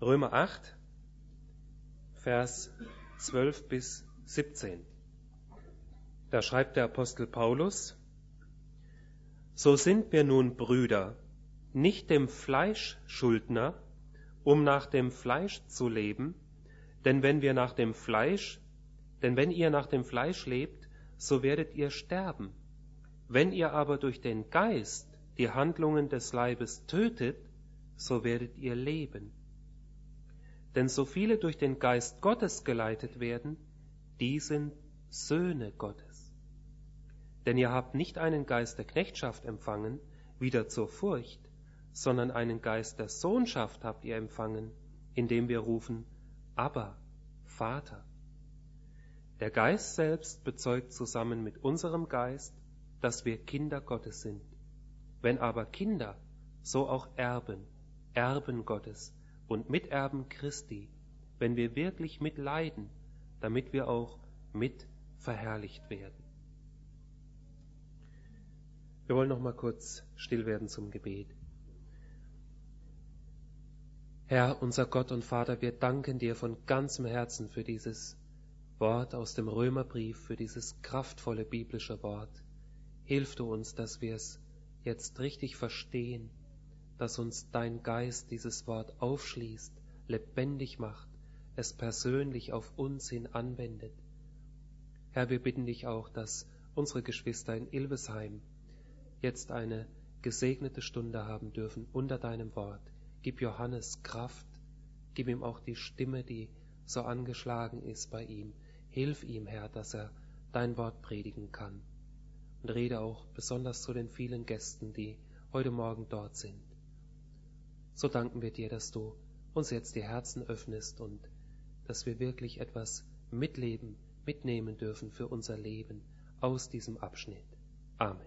Römer 8, Vers 12 bis 17. Da schreibt der Apostel Paulus: So sind wir nun Brüder, nicht dem Fleisch Schuldner, um nach dem Fleisch zu leben, denn wenn ihr nach dem Fleisch lebt, so werdet ihr sterben. Wenn ihr aber durch den Geist die Handlungen des Leibes tötet, so werdet ihr leben. Denn so viele durch den Geist Gottes geleitet werden, die sind Söhne Gottes. Denn ihr habt nicht einen Geist der Knechtschaft empfangen, wieder zur Furcht, sondern einen Geist der Sohnschaft habt ihr empfangen, indem wir rufen, Abba, Vater. Der Geist selbst bezeugt zusammen mit unserem Geist, dass wir Kinder Gottes sind. Wenn aber Kinder, so auch Erben, Erben Gottes und Miterben Christi, wenn wir wirklich mitleiden, damit wir auch mit verherrlicht werden. Wir wollen noch mal kurz still werden zum Gebet. Herr, unser Gott und Vater, wir danken dir von ganzem Herzen für dieses Wort aus dem Römerbrief, für dieses kraftvolle biblische Wort. Hilf du uns, dass wir es jetzt richtig verstehen, dass uns dein Geist dieses Wort aufschließt, lebendig macht, es persönlich auf uns hin anwendet. Herr, wir bitten dich auch, dass unsere Geschwister in Ilvesheim jetzt eine gesegnete Stunde haben dürfen unter deinem Wort. Gib Johannes Kraft, gib ihm auch die Stimme, die so angeschlagen ist bei ihm. Hilf ihm, Herr, dass er dein Wort predigen kann. Und rede auch besonders zu den vielen Gästen, die heute Morgen dort sind. So danken wir dir, dass du uns jetzt die Herzen öffnest und dass wir wirklich etwas mitnehmen dürfen für unser Leben aus diesem Abschnitt. Amen.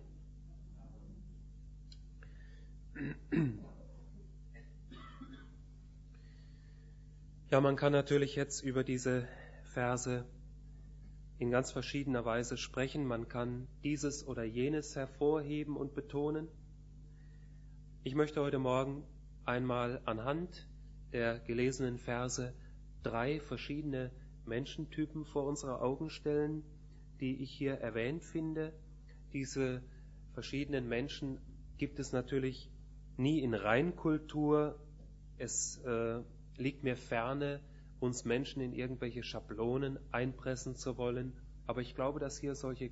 Ja, man kann natürlich jetzt über diese Verse in ganz verschiedener Weise sprechen. Man kann dieses oder jenes hervorheben und betonen. Ich möchte heute Morgen einmal anhand der gelesenen Verse 3 verschiedene Menschentypen vor unsere Augen stellen, die ich hier erwähnt finde. Diese verschiedenen Menschen gibt es natürlich nie in Reinkultur. Es liegt mir ferne, uns Menschen in irgendwelche Schablonen einpressen zu wollen. Aber ich glaube, dass hier solche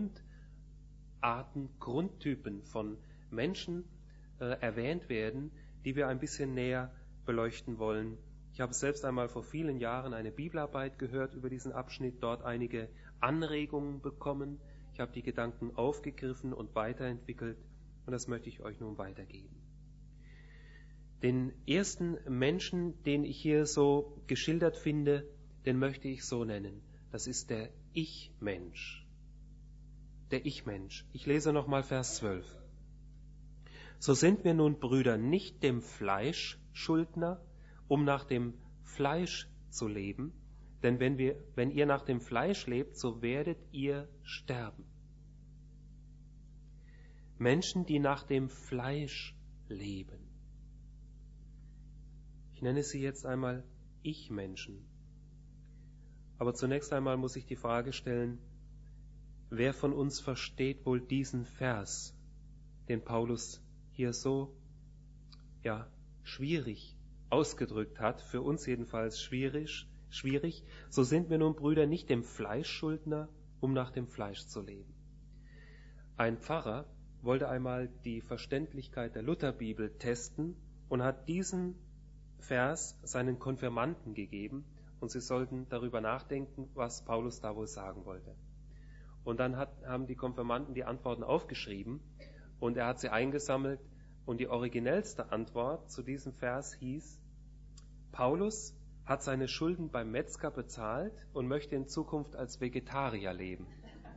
Grundtypen von Menschen erwähnt werden, die wir ein bisschen näher beleuchten wollen. Ich habe selbst einmal vor vielen Jahren eine Bibelarbeit gehört über diesen Abschnitt, dort einige Anregungen bekommen. Ich habe die Gedanken aufgegriffen und weiterentwickelt und das möchte ich euch nun weitergeben. Den ersten Menschen, den ich hier so geschildert finde, den möchte ich so nennen. Das ist der Ich-Mensch. Der Ich-Mensch. Ich lese nochmal Vers 12. So sind wir nun Brüder nicht dem Fleisch Schuldner, um nach dem Fleisch zu leben, denn wenn ihr nach dem Fleisch lebt, so werdet ihr sterben. Menschen, die nach dem Fleisch leben. Ich nenne sie jetzt einmal Ich-Menschen. Aber zunächst einmal muss ich die Frage stellen, wer von uns versteht wohl diesen Vers, den Paulus hier so, schwierig ausgedrückt hat, für uns jedenfalls schwierig. So sind wir nun Brüder nicht dem Fleisch Schuldner, um nach dem Fleisch zu leben. Ein Pfarrer wollte einmal die Verständlichkeit der Lutherbibel testen und hat diesen Vers seinen Konfirmanden gegeben und sie sollten darüber nachdenken, was Paulus da wohl sagen wollte. Und dann haben die Konfirmanden die Antworten aufgeschrieben und er hat sie eingesammelt und die originellste Antwort zu diesem Vers hieß: Paulus hat seine Schulden beim Metzger bezahlt und möchte in Zukunft als Vegetarier leben.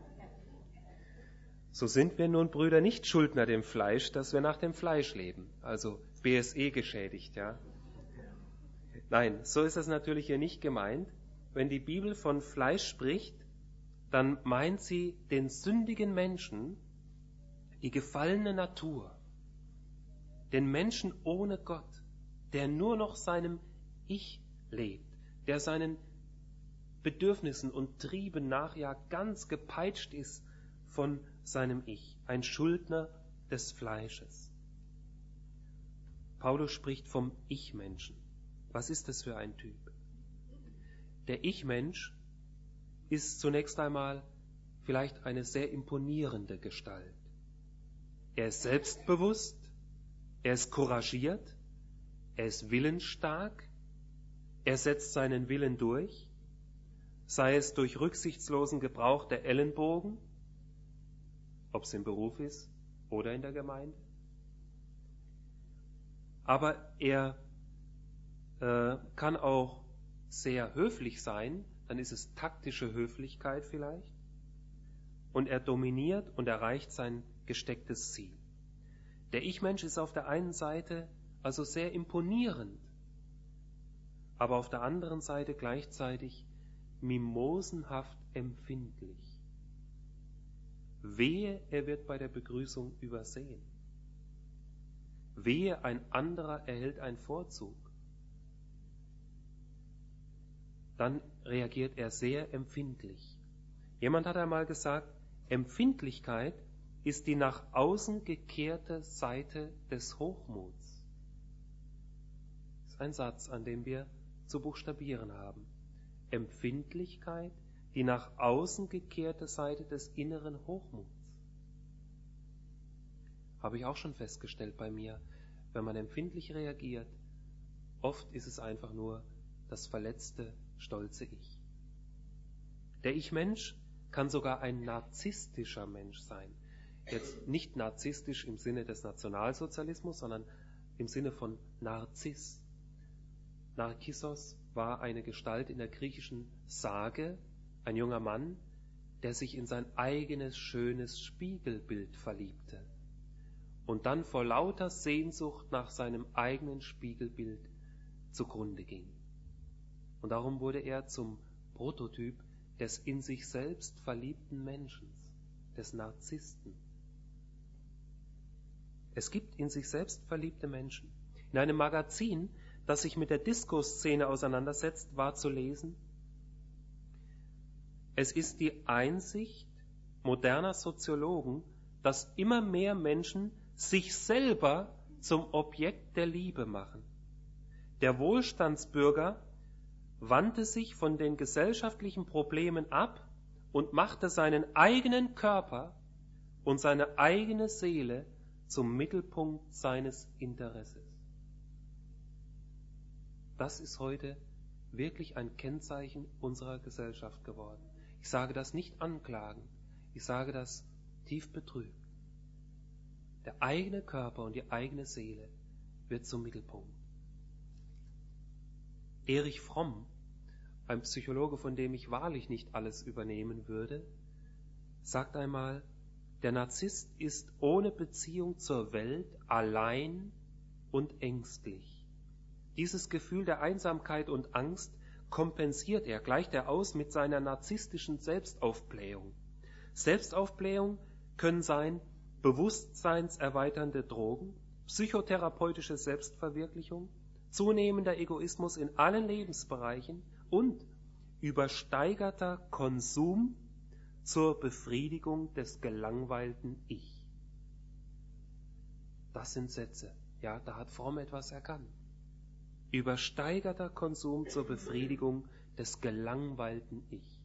So sind wir nun Brüder nicht Schuldner dem Fleisch, dass wir nach dem Fleisch leben. Also BSE geschädigt, ja. Nein, so ist es natürlich hier nicht gemeint. Wenn die Bibel von Fleisch spricht, dann meint sie den sündigen Menschen, die gefallene Natur, den Menschen ohne Gott, der nur noch seinem Ich lebt, der seinen Bedürfnissen und Trieben nachjagt, ganz gepeitscht ist von seinem Ich, ein Schuldner des Fleisches. Paulus spricht vom Ich-Menschen. Was ist das für ein Typ? Der Ich-Mensch ist zunächst einmal vielleicht eine sehr imponierende Gestalt. Er ist selbstbewusst, er ist couragiert, er ist willensstark, er setzt seinen Willen durch, sei es durch rücksichtslosen Gebrauch der Ellenbogen, ob es im Beruf ist oder in der Gemeinde. Aber er kann auch sehr höflich sein, dann ist es taktische Höflichkeit vielleicht, und er dominiert und erreicht sein gestecktes Ziel. Der Ich-Mensch ist auf der einen Seite also sehr imponierend, aber auf der anderen Seite gleichzeitig mimosenhaft empfindlich. Wehe, er wird bei der Begrüßung übersehen. Wehe, ein anderer erhält einen Vorzug. Dann reagiert er sehr empfindlich. Jemand hat einmal gesagt, Empfindlichkeit ist die nach außen gekehrte Seite des Hochmuts. Das ist ein Satz, an dem wir zu buchstabieren haben. Empfindlichkeit, die nach außen gekehrte Seite des inneren Hochmuts. Habe ich auch schon festgestellt bei mir, wenn man empfindlich reagiert, oft ist es einfach nur das verletzte, stolze Ich. Der Ich-Mensch kann sogar ein narzisstischer Mensch sein. Jetzt nicht narzisstisch im Sinne des Nationalsozialismus, sondern im Sinne von Narziss. Narkissos war eine Gestalt in der griechischen Sage, ein junger Mann, der sich in sein eigenes schönes Spiegelbild verliebte und dann vor lauter Sehnsucht nach seinem eigenen Spiegelbild zugrunde ging. Und darum wurde er zum Prototyp des in sich selbst verliebten Menschen, des Narzissten. Es gibt in sich selbst verliebte Menschen. In einem Magazin, das sich mit der Disco-Szene auseinandersetzt, war zu lesen: Es ist die Einsicht moderner Soziologen, dass immer mehr Menschen sich selber zum Objekt der Liebe machen. Der Wohlstandsbürger wandte sich von den gesellschaftlichen Problemen ab und machte seinen eigenen Körper und seine eigene Seele zum Mittelpunkt seines Interesses. Das ist heute wirklich ein Kennzeichen unserer Gesellschaft geworden. Ich sage das nicht anklagend, ich sage das tief betrübt. Der eigene Körper und die eigene Seele wird zum Mittelpunkt. Erich Fromm, ein Psychologe, von dem ich wahrlich nicht alles übernehmen würde, sagt einmal, der Narzisst ist ohne Beziehung zur Welt allein und ängstlich. Dieses Gefühl der Einsamkeit und Angst kompensiert er, gleicht er aus mit seiner narzisstischen Selbstaufblähung. Selbstaufblähung können sein bewusstseinserweiternde Drogen, psychotherapeutische Selbstverwirklichung, zunehmender Egoismus in allen Lebensbereichen und übersteigerter Konsum zur Befriedigung des gelangweilten Ich. Das sind Sätze, ja, da hat Fromm etwas erkannt. Übersteigerter Konsum zur Befriedigung des gelangweilten Ich.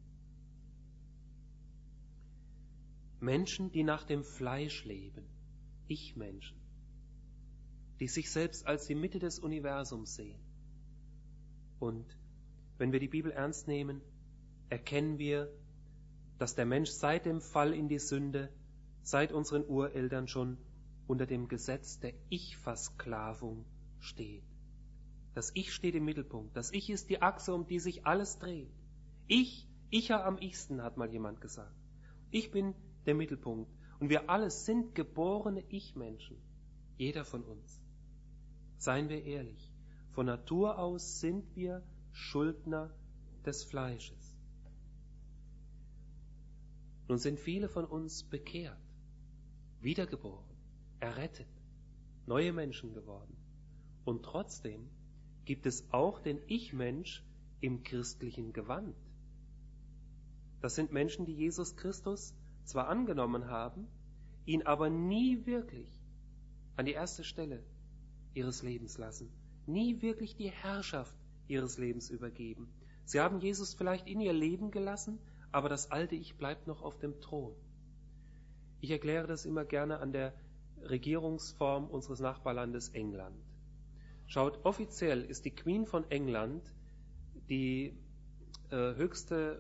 Menschen, die nach dem Fleisch leben, Ich-Menschen, die sich selbst als die Mitte des Universums sehen. Und wenn wir die Bibel ernst nehmen, erkennen wir, dass der Mensch seit dem Fall in die Sünde, seit unseren Ureltern schon unter dem Gesetz der Ich-Versklavung steht. Das Ich steht im Mittelpunkt. Das Ich ist die Achse, um die sich alles dreht. Ich am ichsten, hat mal jemand gesagt. Ich bin der Mittelpunkt. Und wir alle sind geborene Ich-Menschen. Jeder von uns. Seien wir ehrlich. Von Natur aus sind wir Schuldner des Fleisches. Nun sind viele von uns bekehrt, wiedergeboren, errettet, neue Menschen geworden. Und trotzdem gibt es auch den Ich-Mensch im christlichen Gewand. Das sind Menschen, die Jesus Christus zwar angenommen haben, ihn aber nie wirklich an die erste Stelle ihres Lebens lassen, nie wirklich die Herrschaft ihres Lebens übergeben. Sie haben Jesus vielleicht in ihr Leben gelassen, aber das alte Ich bleibt noch auf dem Thron. Ich erkläre das immer gerne an der Regierungsform unseres Nachbarlandes England. Schaut, offiziell ist die Queen von England die höchste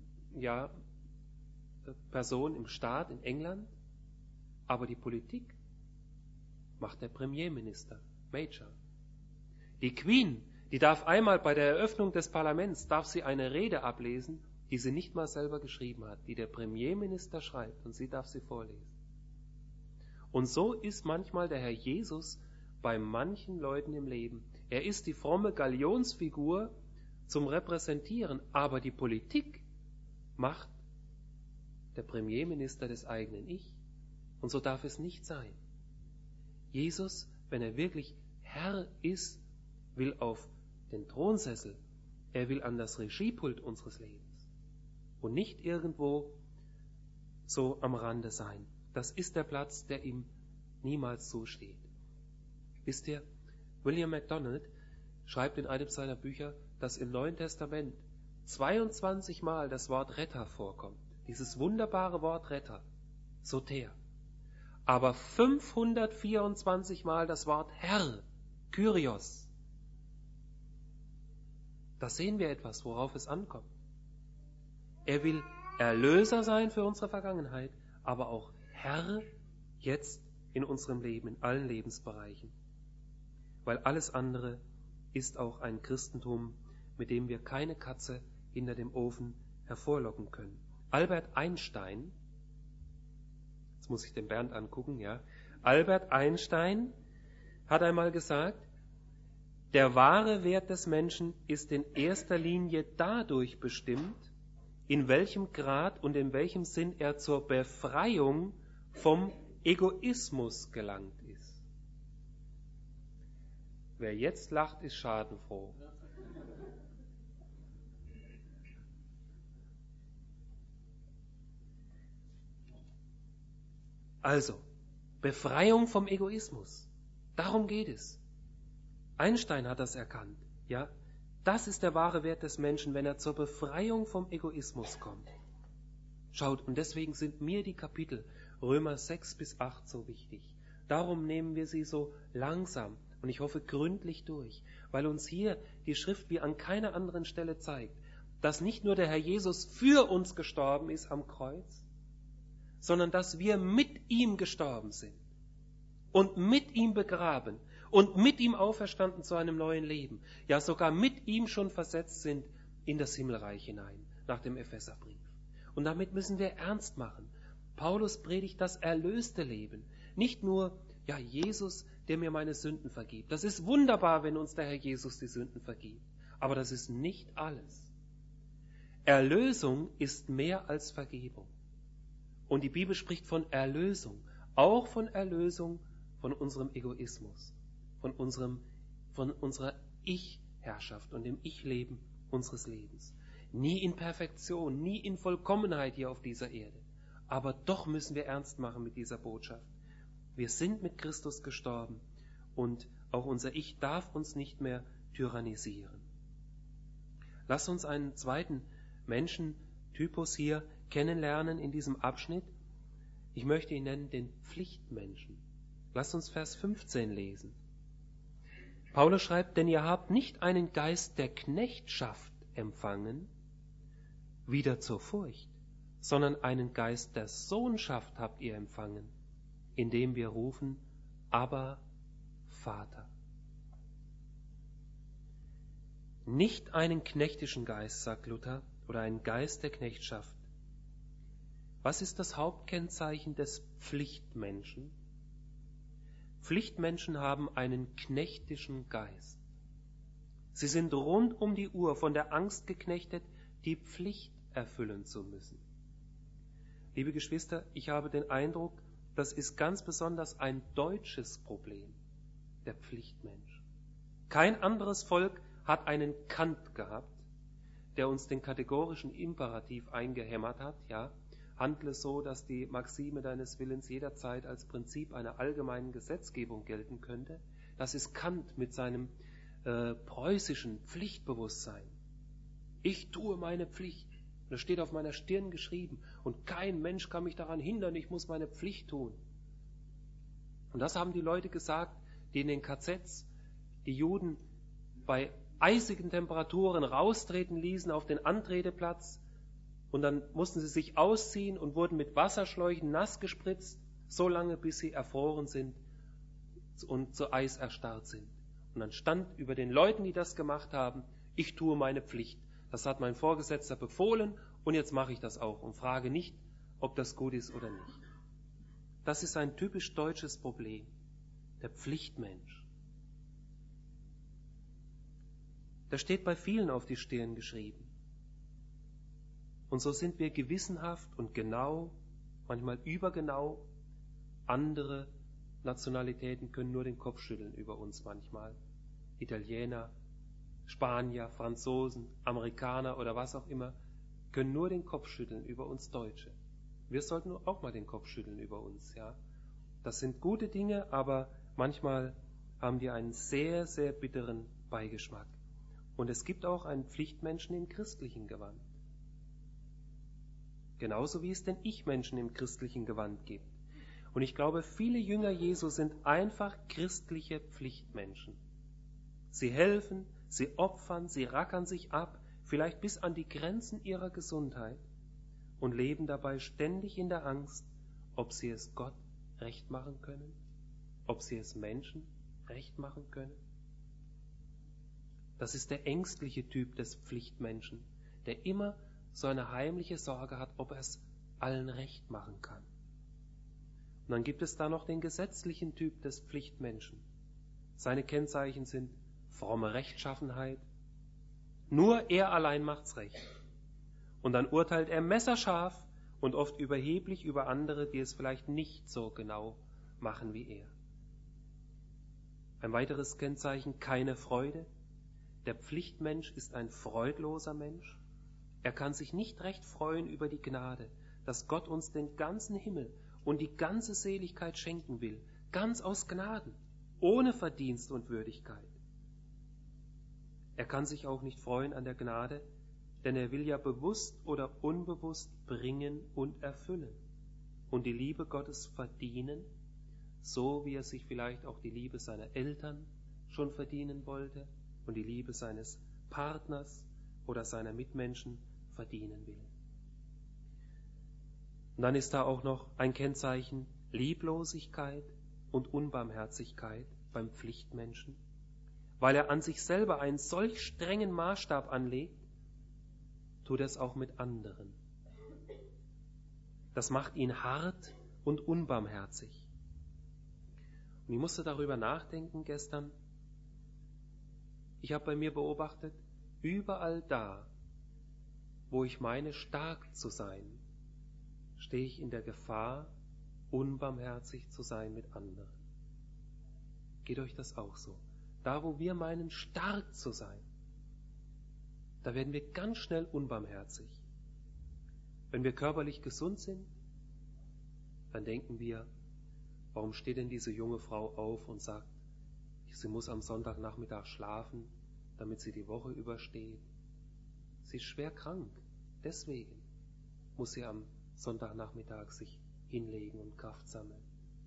Person im Staat in England, aber die Politik macht der Premierminister, Major. Die Queen, die darf einmal bei der Eröffnung des Parlaments, darf sie eine Rede ablesen, die sie nicht mal selber geschrieben hat, die der Premierminister schreibt, und sie darf sie vorlesen. Und so ist manchmal der Herr Jesus bei manchen Leuten im Leben. Er ist die fromme Galionsfigur zum Repräsentieren, aber die Politik macht der Premierminister des eigenen Ich. Und so darf es nicht sein. Jesus, wenn er wirklich Herr ist, will auf den Thronsessel, er will an das Regiepult unseres Lebens und nicht irgendwo so am Rande sein. Das ist der Platz, der ihm niemals zusteht. Wisst ihr, William MacDonald schreibt in einem seiner Bücher, dass im Neuen Testament 22 Mal das Wort Retter vorkommt. Dieses wunderbare Wort Retter, Soter. Aber 524 Mal das Wort Herr, Kyrios. Da sehen wir etwas, worauf es ankommt. Er will Erlöser sein für unsere Vergangenheit, aber auch Herr jetzt in unserem Leben, in allen Lebensbereichen. Weil alles andere ist auch ein Christentum, mit dem wir keine Katze hinter dem Ofen hervorlocken können. Albert Einstein, jetzt muss ich den Bernd angucken, ja. Albert Einstein hat einmal gesagt, der wahre Wert des Menschen ist in erster Linie dadurch bestimmt, in welchem Grad und in welchem Sinn er zur Befreiung vom Egoismus gelangt ist. Wer jetzt lacht, ist schadenfroh. Also, Befreiung vom Egoismus. Darum geht es. Einstein hat das erkannt. Ja, das ist der wahre Wert des Menschen, wenn er zur Befreiung vom Egoismus kommt. Schaut, und deswegen sind mir die Kapitel Römer 6 bis 8 so wichtig. Darum nehmen wir sie so langsam und ich hoffe gründlich durch, weil uns hier die Schrift wie an keiner anderen Stelle zeigt, dass nicht nur der Herr Jesus für uns gestorben ist am Kreuz, sondern dass wir mit ihm gestorben sind und mit ihm begraben und mit ihm auferstanden zu einem neuen Leben, ja sogar mit ihm schon versetzt sind in das Himmelreich hinein, nach dem Epheserbrief. Und damit müssen wir ernst machen. Paulus predigt das erlöste Leben, nicht nur, ja, Jesus, der mir meine Sünden vergibt. Das ist wunderbar, wenn uns der Herr Jesus die Sünden vergibt, aber das ist nicht alles. Erlösung ist mehr als Vergebung. Und die Bibel spricht von Erlösung, auch von Erlösung von unserem Egoismus, von unserer Ich-Herrschaft und dem Ich-Leben unseres Lebens. Nie in Perfektion, nie in Vollkommenheit hier auf dieser Erde. Aber doch müssen wir ernst machen mit dieser Botschaft. Wir sind mit Christus gestorben und auch unser Ich darf uns nicht mehr tyrannisieren. Lass uns einen zweiten Menschentypus hier kennenlernen in diesem Abschnitt. Ich möchte ihn nennen den Pflichtmenschen. Lasst uns Vers 15 lesen. Paulus schreibt, denn ihr habt nicht einen Geist der Knechtschaft empfangen, wieder zur Furcht, sondern einen Geist der Sohnschaft habt ihr empfangen, indem wir rufen, Abba, Vater. Nicht einen knechtischen Geist, sagt Luther, oder einen Geist der Knechtschaft. Was ist das Hauptkennzeichen des Pflichtmenschen? Pflichtmenschen haben einen knechtischen Geist. Sie sind rund um die Uhr von der Angst geknechtet, die Pflicht erfüllen zu müssen. Liebe Geschwister, ich habe den Eindruck, das ist ganz besonders ein deutsches Problem, der Pflichtmensch. Kein anderes Volk hat einen Kant gehabt, der uns den kategorischen Imperativ eingehämmert hat, ja, handle so, dass die Maxime deines Willens jederzeit als Prinzip einer allgemeinen Gesetzgebung gelten könnte. Das ist Kant mit seinem preußischen Pflichtbewusstsein. Ich tue meine Pflicht. Das steht auf meiner Stirn geschrieben. Und kein Mensch kann mich daran hindern, ich muss meine Pflicht tun. Und das haben die Leute gesagt, die in den KZs die Juden bei eisigen Temperaturen raustreten ließen auf den Antreteplatz. Und dann mussten sie sich ausziehen und wurden mit Wasserschläuchen nass gespritzt, so lange bis sie erfroren sind und zu Eis erstarrt sind. Und dann stand über den Leuten, die das gemacht haben, ich tue meine Pflicht. Das hat mein Vorgesetzter befohlen und jetzt mache ich das auch und frage nicht, ob das gut ist oder nicht. Das ist ein typisch deutsches Problem, der Pflichtmensch. Das steht bei vielen auf die Stirn geschrieben. Und so sind wir gewissenhaft und genau, manchmal übergenau. Andere Nationalitäten können nur den Kopf schütteln über uns manchmal. Italiener, Spanier, Franzosen, Amerikaner oder was auch immer, können nur den Kopf schütteln über uns Deutsche. Wir sollten auch mal den Kopf schütteln über uns, ja. Das sind gute Dinge, aber manchmal haben die einen sehr, sehr bitteren Beigeschmack. Und es gibt auch einen Pflichtmenschen im christlichen Gewand. Genauso wie es den Ich-Menschen im christlichen Gewand gibt. Und ich glaube, viele Jünger Jesu sind einfach christliche Pflichtmenschen. Sie helfen, sie opfern, sie rackern sich ab, vielleicht bis an die Grenzen ihrer Gesundheit und leben dabei ständig in der Angst, ob sie es Gott recht machen können, ob sie es Menschen recht machen können. Das ist der ängstliche Typ des Pflichtmenschen, der immer so eine heimliche Sorge hat, ob er es allen recht machen kann. Und dann gibt es da noch den gesetzlichen Typ des Pflichtmenschen. Seine Kennzeichen sind fromme Rechtschaffenheit. Nur er allein macht's recht. Und dann urteilt er messerscharf und oft überheblich über andere, die es vielleicht nicht so genau machen wie er. Ein weiteres Kennzeichen, keine Freude. Der Pflichtmensch ist ein freudloser Mensch. Er kann sich nicht recht freuen über die Gnade, dass Gott uns den ganzen Himmel und die ganze Seligkeit schenken will, ganz aus Gnaden, ohne Verdienst und Würdigkeit. Er kann sich auch nicht freuen an der Gnade, denn er will ja bewusst oder unbewusst bringen und erfüllen und die Liebe Gottes verdienen, so wie er sich vielleicht auch die Liebe seiner Eltern schon verdienen wollte und die Liebe seines Partners oder seiner Mitmenschen verdienen will. Und dann ist da auch noch ein Kennzeichen Lieblosigkeit und Unbarmherzigkeit beim Pflichtmenschen, weil er an sich selber einen solch strengen Maßstab anlegt, tut er es auch mit anderen. Das macht ihn hart und unbarmherzig. Und ich musste darüber nachdenken gestern. Ich habe bei mir beobachtet, überall da, wo ich meine, stark zu sein, stehe ich in der Gefahr, unbarmherzig zu sein mit anderen. Geht euch das auch so? Da, wo wir meinen, stark zu sein, da werden wir ganz schnell unbarmherzig. Wenn wir körperlich gesund sind, dann denken wir, warum steht denn diese junge Frau auf und sagt, sie muss am Sonntagnachmittag schlafen, damit sie die Woche übersteht. Sie ist schwer krank, deswegen muss sie am Sonntagnachmittag sich hinlegen und Kraft sammeln.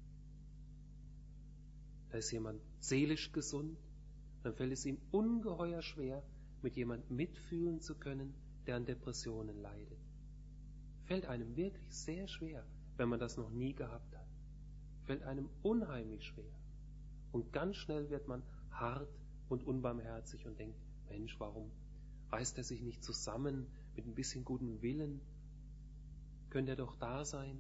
Da ist jemand seelisch gesund, dann fällt es ihm ungeheuer schwer, mit jemandem mitfühlen zu können, der an Depressionen leidet. Fällt einem wirklich sehr schwer, wenn man das noch nie gehabt hat. Fällt einem unheimlich schwer. Und ganz schnell wird man hart und unbarmherzig und denkt, Mensch, warum reißt er sich nicht zusammen mit ein bisschen gutem Willen? Könnte er doch da sein?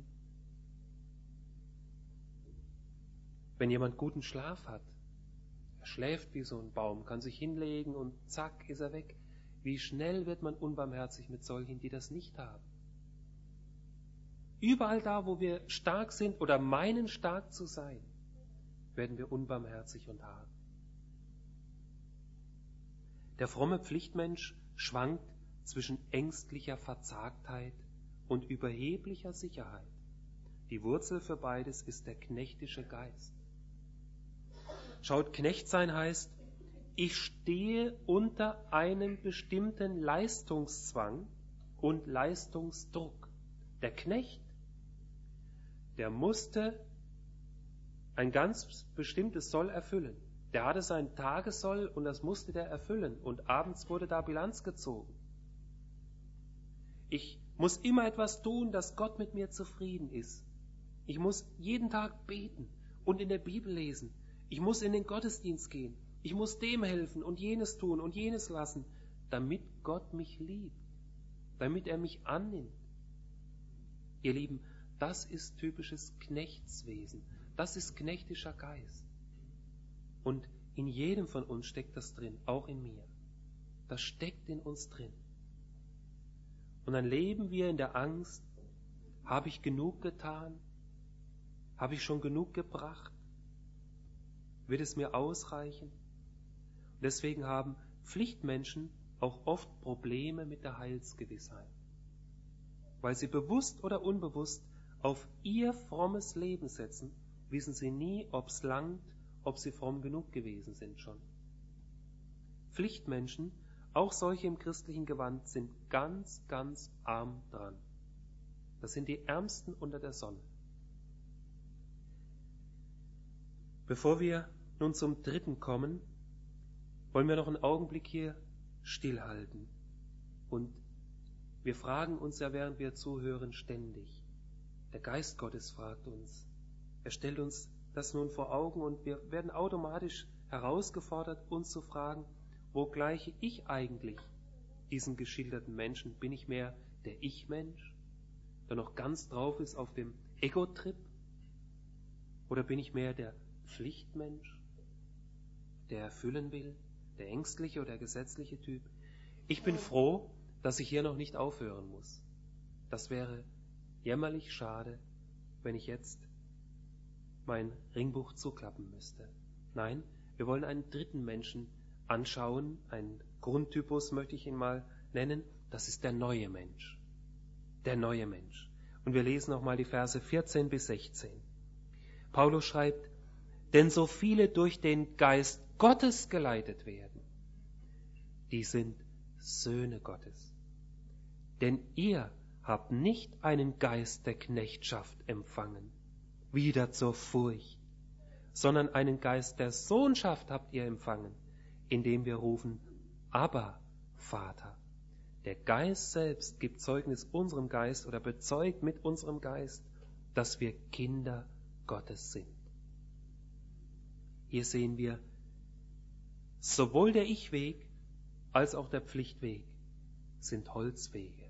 Wenn jemand guten Schlaf hat, er schläft wie so ein Baum, kann sich hinlegen und zack, ist er weg. Wie schnell wird man unbarmherzig mit solchen, die das nicht haben? Überall da, wo wir stark sind oder meinen stark zu sein, werden wir unbarmherzig und hart. Der fromme Pflichtmensch schwankt zwischen ängstlicher Verzagtheit und überheblicher Sicherheit. Die Wurzel für beides ist der knechtische Geist. Schaut, Knecht sein heißt, ich stehe unter einem bestimmten Leistungszwang und Leistungsdruck. Der Knecht, der musste ein ganz bestimmtes Soll erfüllen. Der hatte sein Tagessoll und das musste der erfüllen. Und abends wurde da Bilanz gezogen. Ich muss immer etwas tun, dass Gott mit mir zufrieden ist. Ich muss jeden Tag beten und in der Bibel lesen. Ich muss in den Gottesdienst gehen. Ich muss dem helfen und jenes tun und jenes lassen, damit Gott mich liebt, damit er mich annimmt. Ihr Lieben, das ist typisches Knechtswesen. Das ist knechtischer Geist. Und in jedem von uns steckt das drin, auch in mir. Das steckt in uns drin. Und dann leben wir in der Angst, habe ich genug getan? Habe ich schon genug gebracht? Wird es mir ausreichen? Und deswegen haben Pflichtmenschen auch oft Probleme mit der Heilsgewissheit, weil sie bewusst oder unbewusst auf ihr frommes Leben setzen, wissen sie nie, ob es langt, ob sie fromm genug gewesen sind schon. Pflichtmenschen, auch solche im christlichen Gewand, sind ganz, ganz arm dran. Das sind die Ärmsten unter der Sonne. Bevor wir nun zum dritten kommen, wollen wir noch einen Augenblick hier stillhalten. Und wir fragen uns ja, während wir zuhören, ständig. Der Geist Gottes fragt uns. Er stellt uns das nun vor Augen und wir werden automatisch herausgefordert, uns zu fragen, wo gleiche ich eigentlich diesen geschilderten Menschen? Bin ich mehr der Ich-Mensch, der noch ganz drauf ist auf dem Ego-Trip? Oder bin ich mehr der Pflichtmensch, der erfüllen will, der ängstliche oder der gesetzliche Typ? Ich bin froh, dass ich hier noch nicht aufhören muss. Das wäre jämmerlich schade, wenn ich jetzt mein Ringbuch zuklappen müsste. Nein, wir wollen einen dritten Menschen anschauen, einen Grundtypus möchte ich ihn mal nennen, das ist der neue Mensch. Der neue Mensch. Und wir lesen nochmal die Verse 14 bis 16. Paulus schreibt, denn so viele durch den Geist Gottes geleitet werden, die sind Söhne Gottes. Denn ihr habt nicht einen Geist der Knechtschaft empfangen, wieder zur Furcht, sondern einen Geist der Sohnschaft habt ihr empfangen, indem wir rufen, Abba, Vater. Der Geist selbst gibt Zeugnis unserem Geist oder bezeugt mit unserem Geist, dass wir Kinder Gottes sind. Hier sehen wir, sowohl der Ich-Weg als auch der Pflichtweg sind Holzwege.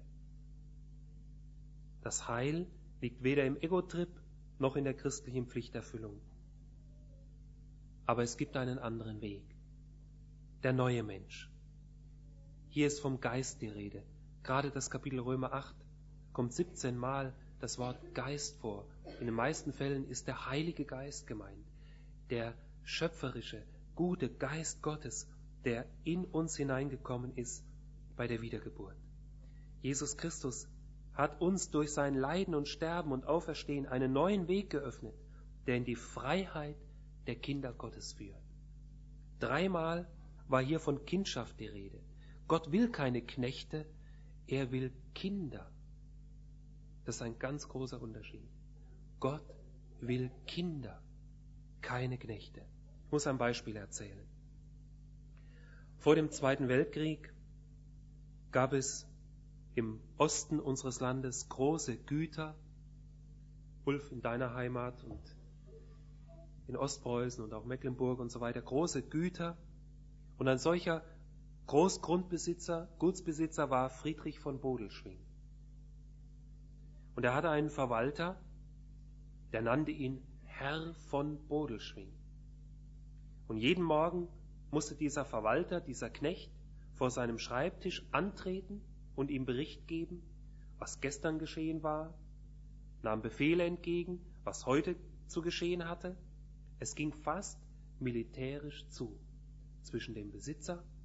Das Heil liegt weder im Ego-Trip noch in der christlichen Pflichterfüllung. Aber es gibt einen anderen Weg. Der neue Mensch. Hier ist vom Geist die Rede. Gerade das Kapitel Römer 8 kommt 17 Mal das Wort Geist vor. In den meisten Fällen ist der Heilige Geist gemeint. Der schöpferische, gute Geist Gottes, der in uns hineingekommen ist bei der Wiedergeburt. Jesus Christus hat uns durch sein Leiden und Sterben und Auferstehen einen neuen Weg geöffnet, der in die Freiheit der Kinder Gottes führt. 3-mal war hier von Kindschaft die Rede. Gott will keine Knechte, er will Kinder. Das ist ein ganz großer Unterschied. Gott will Kinder, keine Knechte. Ich muss ein Beispiel erzählen. Vor dem Zweiten Weltkrieg gab es im Osten unseres Landes große Güter, Ulf in deiner Heimat und in Ostpreußen und auch Mecklenburg und so weiter, große Güter. Und ein solcher Großgrundbesitzer, Gutsbesitzer war Friedrich von Bodelschwingh. Und er hatte einen Verwalter, der nannte ihn Herr von Bodelschwingh. Und jeden Morgen musste dieser Verwalter, dieser Knecht, vor seinem Schreibtisch antreten und ihm Bericht geben, was gestern geschehen war, nahm Befehle entgegen, was heute zu geschehen hatte. Es ging fast militärisch zu zwischen dem Besitzer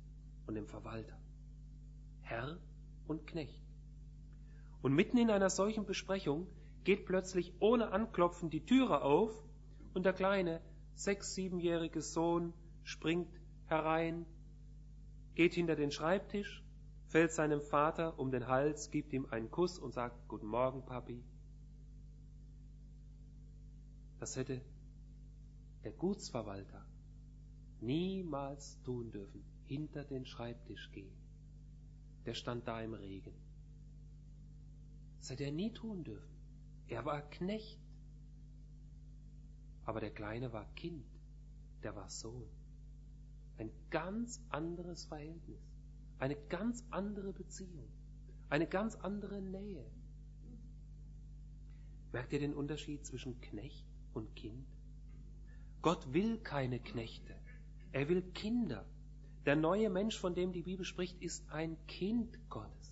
und dem Verwalter. Herr und Knecht. Und mitten in einer solchen Besprechung geht plötzlich ohne Anklopfen die Türe auf und der kleine 6-, 7-jährige Sohn springt herein, geht hinter den Schreibtisch, fällt seinem Vater um den Hals, gibt ihm einen Kuss und sagt, Guten Morgen, Papi. Das hätte der Gutsverwalter niemals tun dürfen, hinter den Schreibtisch gehen. Der stand da im Regen. Das hätte er nie tun dürfen. Er war Knecht. Aber der Kleine war Kind, der war Sohn. Ein ganz anderes Verhältnis, eine ganz andere Beziehung, eine ganz andere Nähe. Merkt ihr den Unterschied zwischen Knecht und Kind? Gott will keine Knechte, er will Kinder. Der neue Mensch, von dem die Bibel spricht, ist ein Kind Gottes.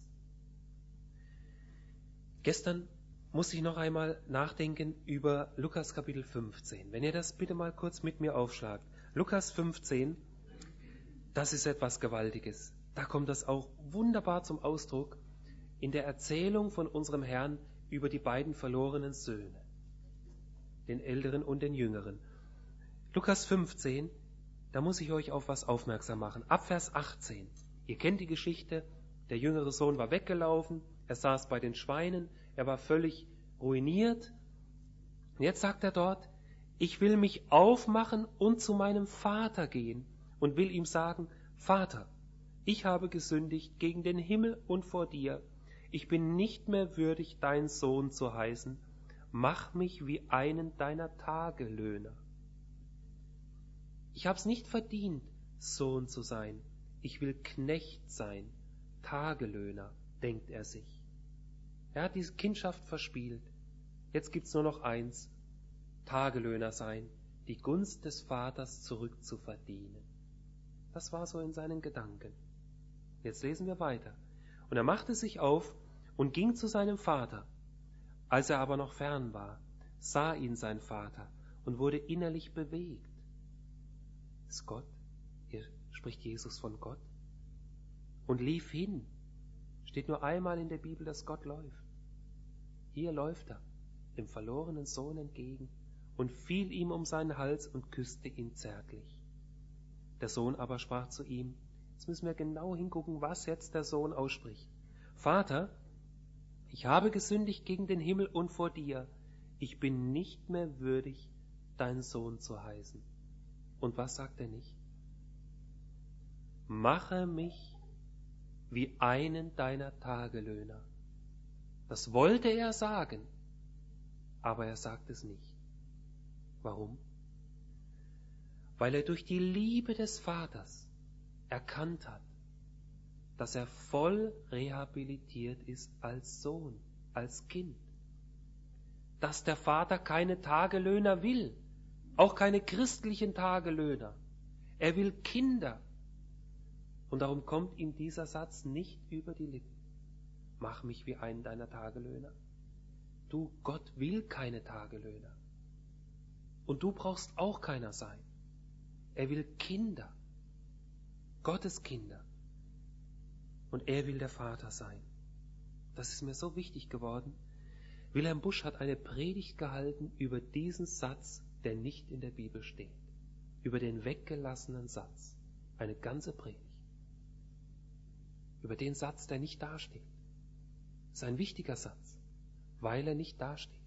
Gestern musste ich noch einmal nachdenken über Lukas Kapitel 15. Wenn ihr das bitte mal kurz mit mir aufschlagt. Lukas 15, das ist etwas Gewaltiges. Da kommt das auch wunderbar zum Ausdruck in der Erzählung von unserem Herrn über die beiden verlorenen Söhne, den Älteren und den Jüngeren. Lukas 15, da muss ich euch auf was aufmerksam machen. Ab Vers 18. Ihr kennt die Geschichte, der jüngere Sohn war weggelaufen, er saß bei den Schweinen, er war völlig ruiniert. Und jetzt sagt er dort, ich will mich aufmachen und zu meinem Vater gehen und will ihm sagen, Vater, ich habe gesündigt gegen den Himmel und vor dir. Ich bin nicht mehr würdig, dein Sohn zu heißen. Mach mich wie einen deiner Tagelöhner. Ich habe es nicht verdient, Sohn zu sein. Ich will Knecht sein, Tagelöhner, denkt er sich. Er hat diese Kindschaft verspielt. Jetzt gibt's nur noch eins, Tagelöhner sein, die Gunst des Vaters zurückzuverdienen. Das war so in seinen Gedanken. Jetzt lesen wir weiter. Und er machte sich auf und ging zu seinem Vater. Als er aber noch fern war, sah ihn sein Vater und wurde innerlich bewegt. Ist Gott? Hier spricht Jesus von Gott. Und lief hin. Steht nur einmal in der Bibel, dass Gott läuft. Hier läuft er dem verlorenen Sohn entgegen und fiel ihm um seinen Hals und küsste ihn zärtlich. Der Sohn aber sprach zu ihm, jetzt müssen wir genau hingucken, was jetzt der Sohn ausspricht. Vater, ich habe gesündigt gegen den Himmel und vor dir. Ich bin nicht mehr würdig, dein Sohn zu heißen. Und was sagt er nicht? Mache mich wie einen deiner Tagelöhner. Das wollte er sagen, aber er sagt es nicht. Warum? Weil er durch die Liebe des Vaters erkannt hat, dass er voll rehabilitiert ist als Sohn, als Kind. Dass der Vater keine Tagelöhner will, auch keine christlichen Tagelöhner. Er will Kinder. Und darum kommt ihm dieser Satz nicht über die Lippen. Mach mich wie einen deiner Tagelöhner. Du, Gott will keine Tagelöhner. Und du brauchst auch keiner sein. Er will Kinder. Gottes Kinder. Und er will der Vater sein. Das ist mir so wichtig geworden. Wilhelm Busch hat eine Predigt gehalten über diesen Satz, der nicht in der Bibel steht. Über den weggelassenen Satz. Eine ganze Predigt. Über den Satz, der nicht dasteht. Das ist ein wichtiger Satz, weil er nicht dasteht.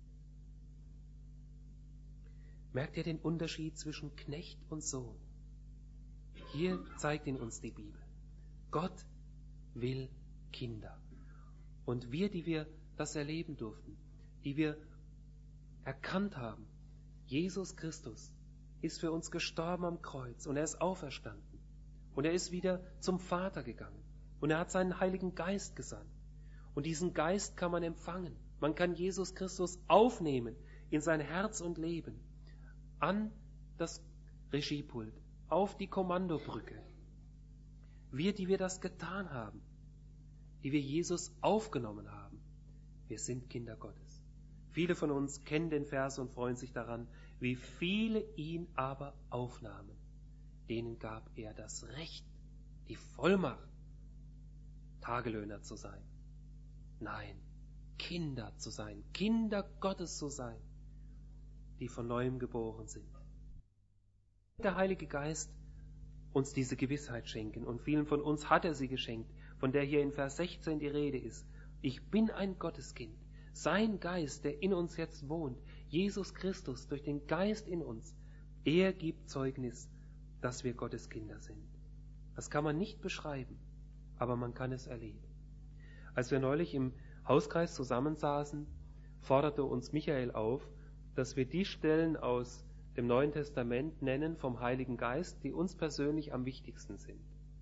Merkt ihr den Unterschied zwischen Knecht und Sohn? Hier zeigt ihn uns die Bibel. Gott will Kinder. Und wir, die wir das erleben durften, die wir erkannt haben, Jesus Christus ist für uns gestorben am Kreuz und er ist auferstanden. Und er ist wieder zum Vater gegangen. Und er hat seinen Heiligen Geist gesandt. Und diesen Geist kann man empfangen. Man kann Jesus Christus aufnehmen in sein Herz und Leben, an das Regiepult, auf die Kommandobrücke. Wir, die wir das getan haben, die wir Jesus aufgenommen haben, wir sind Kinder Gottes. Viele von uns kennen den Vers und freuen sich daran, wie viele ihn aber aufnahmen. Denen gab er das Recht, die Vollmacht, Tagelöhner zu sein. Nein, Kinder zu sein, Kinder Gottes zu sein, die von neuem geboren sind. Der Heilige Geist uns diese Gewissheit schenken, und vielen von uns hat er sie geschenkt, von der hier in Vers 16 die Rede ist. Ich bin ein Gotteskind. Sein Geist, der in uns jetzt wohnt, Jesus Christus, durch den Geist in uns, er gibt Zeugnis, dass wir Gottes Kinder sind. Das kann man nicht beschreiben, aber man kann es erleben. Als wir neulich im Hauskreis zusammensaßen, forderte uns Michael auf, dass wir die Stellen aus dem Neuen Testament nennen vom Heiligen Geist, die uns persönlich am wichtigsten sind.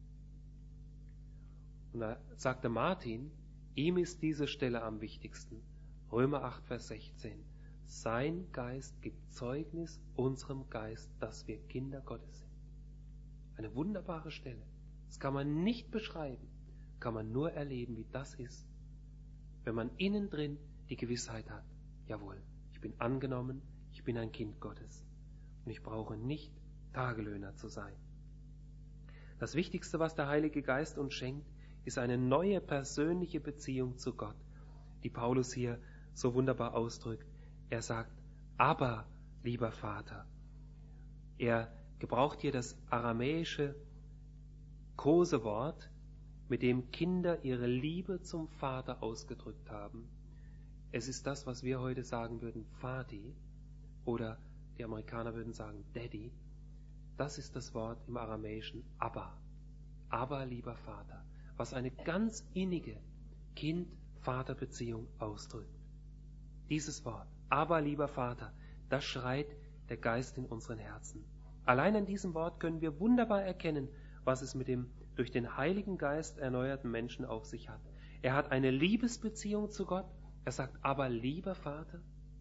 Und da sagte Martin, ihm ist diese Stelle am wichtigsten. Römer 8, Vers 16. Sein Geist gibt Zeugnis unserem Geist, dass wir Kinder Gottes sind. Eine wunderbare Stelle. Das kann man nicht beschreiben, kann man nur erleben, wie das ist, wenn man innen drin die Gewissheit hat, jawohl, ich bin angenommen, ich bin ein Kind Gottes und ich brauche nicht Tagelöhner zu sein. Das Wichtigste, was der Heilige Geist uns schenkt, ist eine neue persönliche Beziehung zu Gott, die Paulus hier so wunderbar ausdrückt. Er sagt, aber, lieber Vater. Er gebraucht hier das aramäische Kosewort, mit dem Kinder ihre Liebe zum Vater ausgedrückt haben. Es ist das, was wir heute sagen würden, Vati, oder die Amerikaner würden sagen, Daddy. Das ist das Wort im Aramäischen, Abba. Abba, lieber Vater, was eine ganz innige Kind-Vater-Beziehung ausdrückt. Dieses Wort, Abba, lieber Vater, das schreit der Geist in unseren Herzen. Allein an diesem Wort können wir wunderbar erkennen, was es mit dem durch den Heiligen Geist erneuerten Menschen auf sich hat. Er hat eine Liebesbeziehung zu Gott. Er sagt, aber lieber Vater.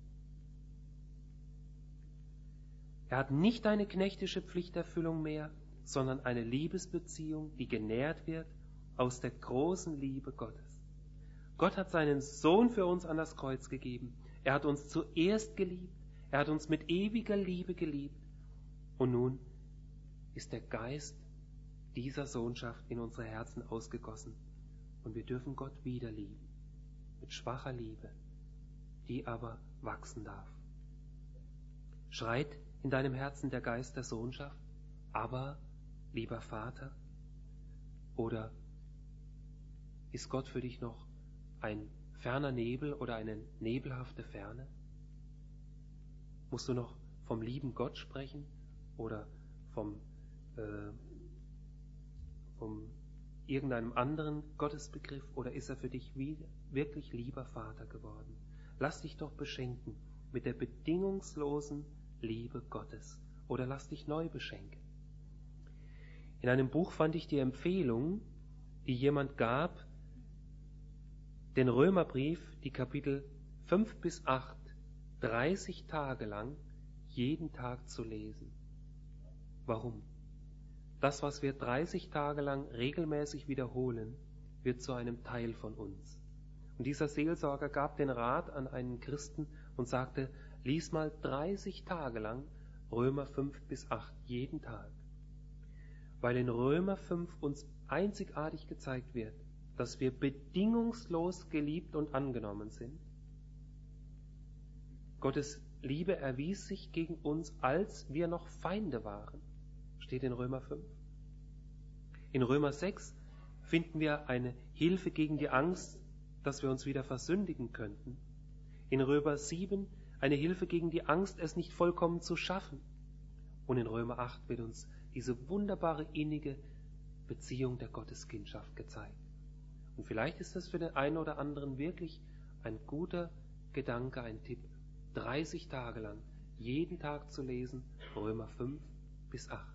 Er hat nicht eine knechtische Pflichterfüllung mehr, sondern eine Liebesbeziehung, die genährt wird aus der großen Liebe Gottes. Gott hat seinen Sohn für uns an das Kreuz gegeben. Er hat uns zuerst geliebt. Er hat uns mit ewiger Liebe geliebt. Und nun ist der Geist dieser Sohnschaft in unsere Herzen ausgegossen. Und wir dürfen Gott wieder lieben. Mit schwacher Liebe, die aber wachsen darf. Schreit in deinem Herzen der Geist der Sohnschaft, aber, lieber Vater? Oder ist Gott für dich noch ein ferner Nebel oder eine nebelhafte Ferne? Musst du noch vom lieben Gott sprechen oder vom irgendeinem anderen Gottesbegriff, oder ist er für dich wirklich lieber Vater geworden? Lass dich doch beschenken mit der bedingungslosen Liebe Gottes, oder lass dich neu beschenken. In einem Buch fand ich die Empfehlung, die jemand gab, den Römerbrief, die Kapitel 5 bis 8, 30 Tage lang jeden Tag zu lesen. Warum? Das, was wir 30 Tage lang regelmäßig wiederholen, wird zu einem Teil von uns. Und dieser Seelsorger gab den Rat an einen Christen und sagte, lies mal 30 Tage lang Römer 5 bis 8 jeden Tag. Weil in Römer 5 uns einzigartig gezeigt wird, dass wir bedingungslos geliebt und angenommen sind. Gottes Liebe erwies sich gegen uns, als wir noch Feinde waren. Steht in Römer 5. In Römer 6 finden wir eine Hilfe gegen die Angst, dass wir uns wieder versündigen könnten. In Römer 7 eine Hilfe gegen die Angst, es nicht vollkommen zu schaffen. Und in Römer 8 wird uns diese wunderbare innige Beziehung der Gotteskindschaft gezeigt. Und vielleicht ist das für den einen oder anderen wirklich ein guter Gedanke, ein Tipp, 30 Tage lang jeden Tag zu lesen, Römer 5 bis 8.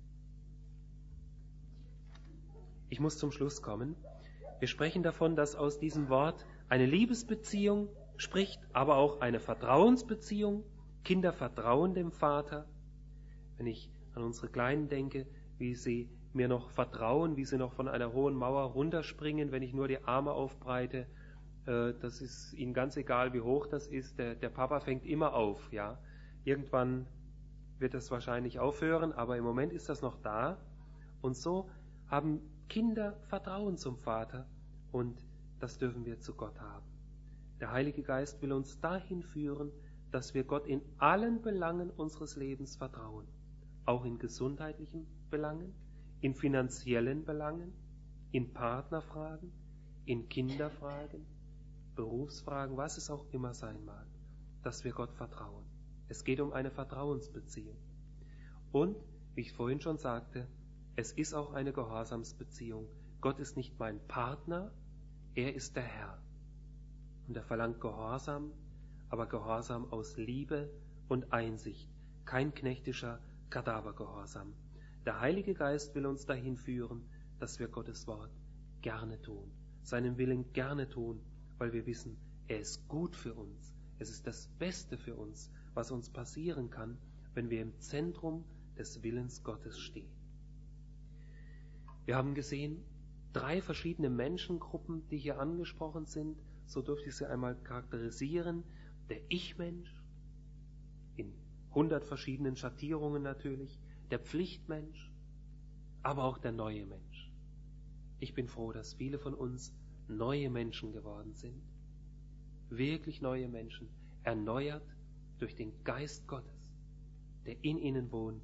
Ich muss zum Schluss kommen. Wir sprechen davon, dass aus diesem Wort eine Liebesbeziehung spricht, aber auch eine Vertrauensbeziehung. Kinder vertrauen dem Vater. Wenn ich an unsere Kleinen denke, wie sie mir noch vertrauen, wie sie noch von einer hohen Mauer runterspringen, wenn ich nur die Arme aufbreite, das ist ihnen ganz egal, wie hoch das ist. Der Papa fängt immer auf, ja. Irgendwann wird das wahrscheinlich aufhören, aber im Moment ist das noch da. Und so haben Kinder vertrauen zum Vater und das dürfen wir zu Gott haben. Der Heilige Geist will uns dahin führen, dass wir Gott in allen Belangen unseres Lebens vertrauen, auch in gesundheitlichen Belangen, in finanziellen Belangen, in Partnerfragen, in Kinderfragen, Berufsfragen, was es auch immer sein mag, dass wir Gott vertrauen. Es geht um eine Vertrauensbeziehung. Und, wie ich vorhin schon sagte, es ist auch eine Gehorsamsbeziehung. Gott ist nicht mein Partner, er ist der Herr. Und er verlangt Gehorsam, aber Gehorsam aus Liebe und Einsicht, kein knechtischer Kadavergehorsam. Der Heilige Geist will uns dahin führen, dass wir Gottes Wort gerne tun, seinen Willen gerne tun, weil wir wissen, er ist gut für uns. Es ist das Beste für uns, was uns passieren kann, wenn wir im Zentrum des Willens Gottes stehen. Wir haben gesehen, 3 verschiedene Menschengruppen, die hier angesprochen sind. So dürfte ich sie einmal charakterisieren. Der Ich-Mensch, in 100 verschiedenen Schattierungen natürlich, der Pflichtmensch, aber auch der neue Mensch. Ich bin froh, dass viele von uns neue Menschen geworden sind. Wirklich neue Menschen, erneuert durch den Geist Gottes, der in ihnen wohnt.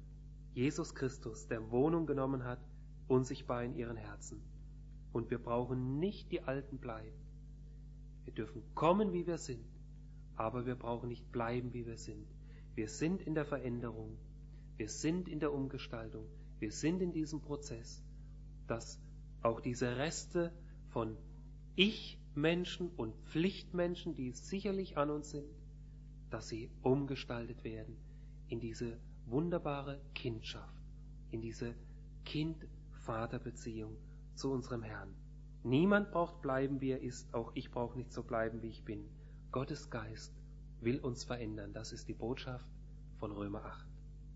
Jesus Christus, der Wohnung genommen hat, unsichtbar in ihren Herzen. Und wir brauchen nicht die Alten bleiben. Wir dürfen kommen, wie wir sind, aber wir brauchen nicht bleiben, wie wir sind. Wir sind in der Veränderung, wir sind in der Umgestaltung, wir sind in diesem Prozess, dass auch diese Reste von Ich-Menschen und Pflichtmenschen, die sicherlich an uns sind, dass sie umgestaltet werden in diese wunderbare Kindschaft, in diese Kind-Vater-Beziehung zu unserem Herrn. Niemand braucht bleiben, wie er ist, auch ich brauche nicht so bleiben, wie ich bin. Gottes Geist will uns verändern. Das ist die Botschaft von Römer 8.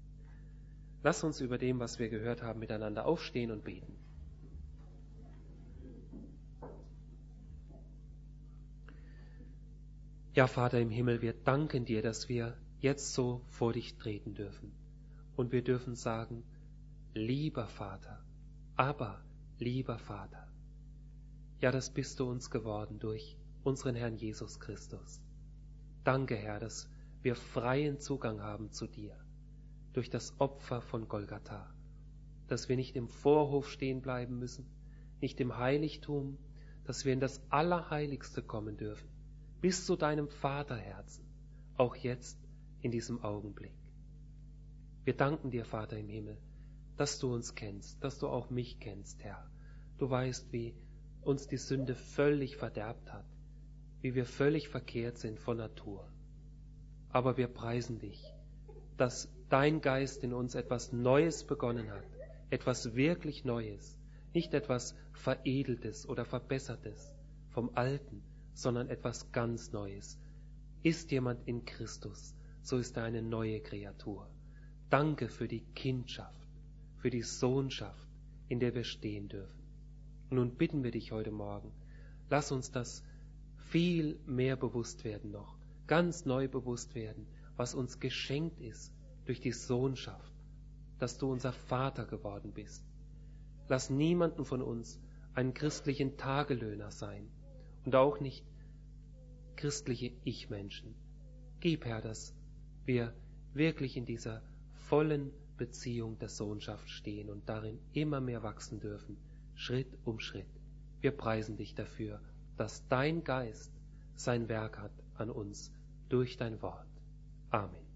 Lass uns über dem, was wir gehört haben, miteinander aufstehen und beten. Ja, Vater im Himmel, wir danken dir, dass wir jetzt so vor dich treten dürfen. Und wir dürfen sagen, lieber Vater, aber lieber Vater. Ja, das bist du uns geworden durch unseren Herrn Jesus Christus. Danke, Herr, dass wir freien Zugang haben zu dir, durch das Opfer von Golgatha, dass wir nicht im Vorhof stehen bleiben müssen, nicht im Heiligtum, dass wir in das Allerheiligste kommen dürfen, bis zu deinem Vaterherzen, auch jetzt in diesem Augenblick. Wir danken dir, Vater im Himmel, dass du uns kennst, dass du auch mich kennst, Herr. Du weißt, wie uns die Sünde völlig verderbt hat, wie wir völlig verkehrt sind von Natur. Aber wir preisen dich, dass dein Geist in uns etwas Neues begonnen hat, etwas wirklich Neues, nicht etwas Veredeltes oder Verbessertes vom Alten, sondern etwas ganz Neues. Ist jemand in Christus, so ist er eine neue Kreatur. Danke für die Kindschaft, für die Sohnschaft, in der wir stehen dürfen. Nun bitten wir dich heute Morgen, lass uns das viel mehr bewusst werden noch, ganz neu bewusst werden, was uns geschenkt ist durch die Sohnschaft, dass du unser Vater geworden bist. Lass niemanden von uns einen christlichen Tagelöhner sein und auch nicht christliche Ich-Menschen. Gib, Herr, dass wir wirklich in dieser vollen Beziehung der Sohnschaft stehen und darin immer mehr wachsen dürfen, Schritt um Schritt. Wir preisen dich dafür, dass dein Geist sein Werk hat an uns durch dein Wort. Amen.